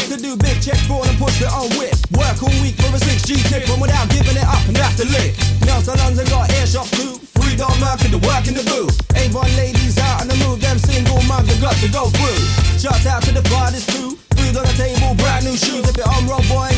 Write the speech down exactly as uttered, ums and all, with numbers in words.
to do big check for and push their own whip. Work all week for a six G tip, and without giving it up and have to lick. Nail salons and got air shops too. Free dog market to work in the booth. Avon ladies out on the move, them single mums have got to go through. Shouts out to the fathers too. Food on the table, brand new shoes. If you're on road boy,